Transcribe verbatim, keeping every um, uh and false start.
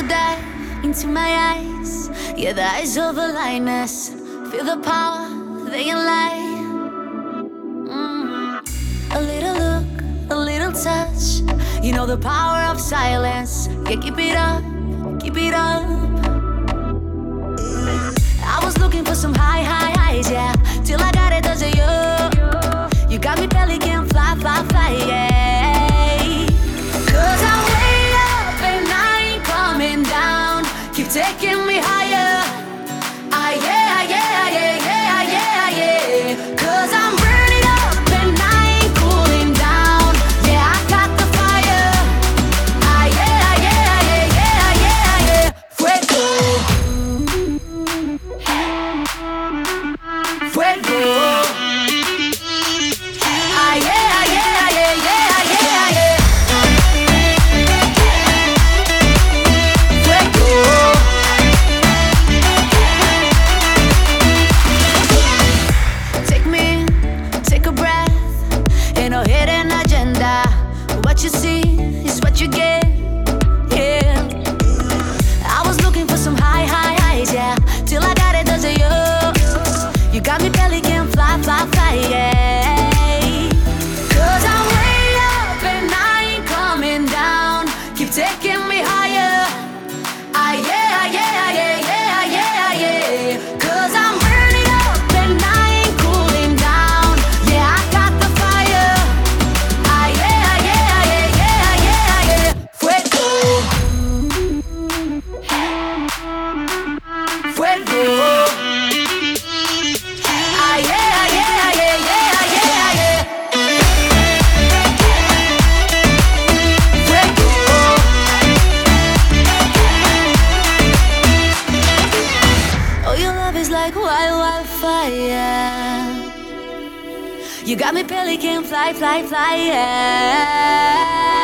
a dive into my eyes. Yeah, the eyes of a lioness. Feel the power, they can lie. Mm. A little look, a little touch. You know the power of silence. Yeah, keep it up, keep it up. I was looking for some high, high highs, yeah. Till I got it, does it you? You got me pelican, fly, fly, fly, yeah. Cause I'm way up and I ain't coming down. Keep taking me higher. Ah, yeah, yeah, yeah, yeah, yeah, yeah. Cause I'm burning up and I ain't cooling down. Yeah, I got the fire. Ah, yeah, yeah, yeah, yeah, yeah, yeah. Fuego. Fuego. Ah, yeah, yeah, yeah, yeah, yeah, yeah. Fuego. Take me in, take a breath. Ain't no hidden agenda. What you see is what you get, yeah. I was looking for some high, high highs, yeah. Till I got it, does it you? You got me pelican, fly, fly, fly, yeah. Cause I'm way up and I ain't coming down. Keep taking me higher. Ah, yeah, yeah, yeah, yeah, yeah, yeah. Cause I'm burning up and I ain't cooling down. Yeah, I got the fire. Ah, yeah, yeah, yeah, yeah, yeah, yeah. Fuego. Fuego. Ah, yeah, yeah, yeah, yeah, yeah, yeah. Fuego. Oh, your love is like wild, wildfire. You got me pelican, fly, fly, fly, yeah.